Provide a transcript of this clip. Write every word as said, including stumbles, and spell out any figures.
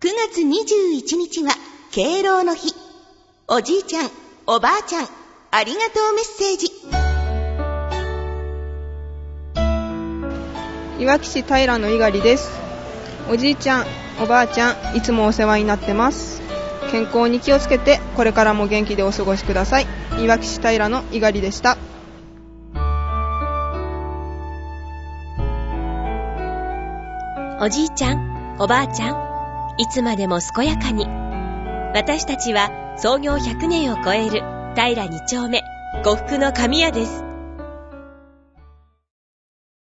くがつにじゅういちにちは敬老の日。おじいちゃん、おばあちゃん、ありがとうメッセージ。 いわき市平の猪狩です。おじいちゃん、おばあちゃん、いつもお世話になってます。健康に気をつけて、これからも元気でお過ごしください。いわき市平の猪狩でした。 おじいちゃん、おばあちゃん、いつまでも健やかに。私たちは創業ひゃくねんを超える平に丁目呉服の神屋です。